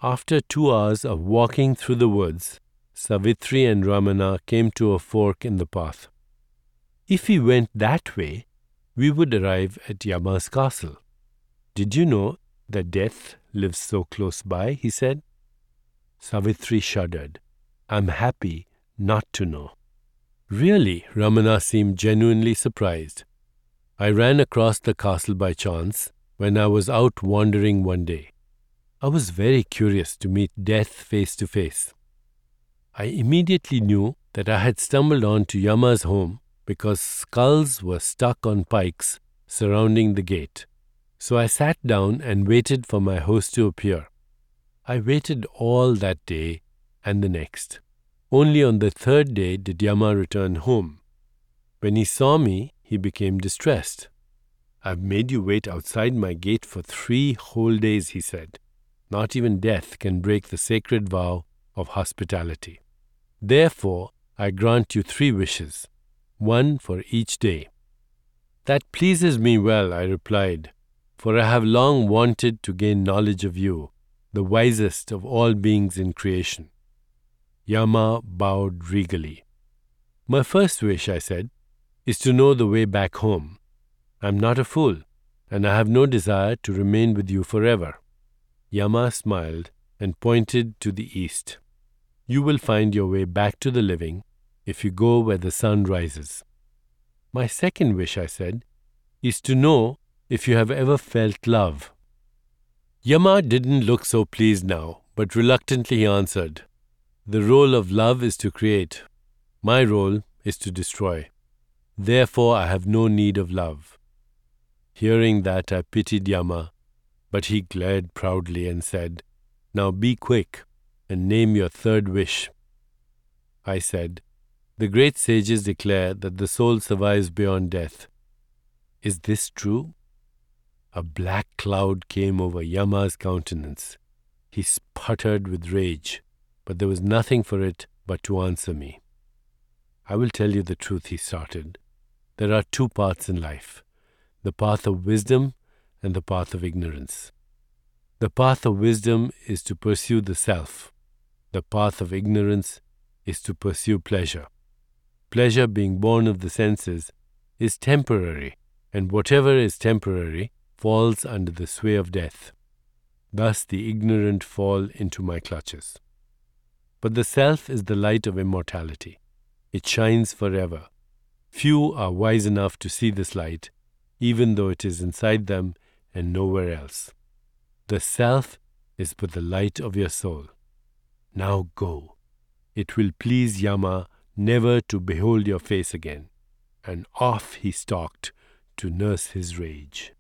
After 2 hours of walking through the woods, Savitri and Ramana came to a fork in the path. If we went that way, we would arrive at Yama's castle. Did you know that death lives so close by? He said. Savitri shuddered. I'm happy not to know. Really, Ramana seemed genuinely surprised. I ran across the castle by chance when I was out wandering one day. I was very curious to meet death face to face. I immediately knew that I had stumbled on to Yama's home because skulls were stuck on pikes surrounding the gate. So I sat down and waited for my host to appear. I waited all that day and the next. Only on the third day did Yama return home. When he saw me, he became distressed. I've made you wait outside my gate for 3 whole days, he said. Not even death can break the sacred vow of hospitality. Therefore, I grant you 3 wishes, 1 for each day. That pleases me well, I replied, for I have long wanted to gain knowledge of you, the wisest of all beings in creation. Yama bowed regally. My first wish, I said, is to know the way back home. I'm not a fool, and I have no desire to remain with you forever. Yama smiled and pointed to the east. You will find your way back to the living if you go where the sun rises. My second wish, I said, is to know if you have ever felt love. Yama didn't look so pleased now, but reluctantly he answered, The role of love is to create. My role is to destroy. Therefore I have no need of love. Hearing that, I pitied Yama, but he glared proudly and said, Now be quick and name your third wish. I said, The great sages declare that the soul survives beyond death. Is this true? A black cloud came over Yama's countenance. He sputtered with rage, but there was nothing for it but to answer me. I will tell you the truth, he started. There are 2 paths in life, the path of wisdom and the path of ignorance. The path of wisdom is to pursue the self. The path of ignorance is to pursue pleasure. Pleasure, being born of the senses, is temporary, and whatever is temporary falls under the sway of death. Thus the ignorant fall into my clutches. But the self is the light of immortality. It shines forever. Few are wise enough to see this light, even though it is inside them and nowhere else. The self is but the light of your soul. Now go. It will please Yama never to behold your face again. And off he stalked to nurse his rage.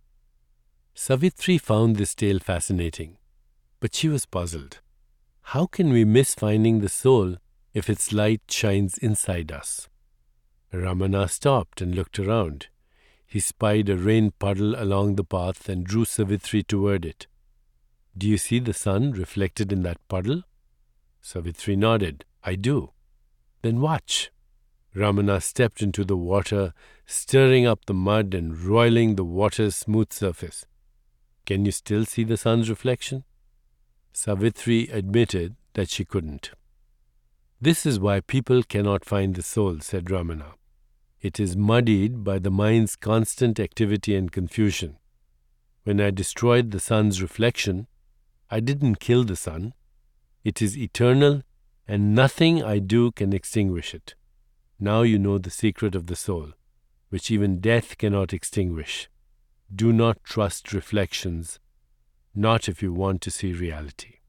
Savitri found this tale fascinating, but she was puzzled. How can we miss finding the soul if its light shines inside us? Ramana stopped and looked around. He spied a rain puddle along the path and drew Savitri toward it. Do you see the sun reflected in that puddle? Savitri nodded. I do. Then watch. Ramana stepped into the water, stirring up the mud and roiling the water's smooth surface. Can you still see the sun's reflection? Savitri admitted that she couldn't. This is why people cannot find the soul, said Ramana. It is muddied by the mind's constant activity and confusion. When I destroyed the sun's reflection, I didn't kill the sun. It is eternal, and nothing I do can extinguish it. Now you know the secret of the soul, which even death cannot extinguish. Do not trust reflections, not if you want to see reality.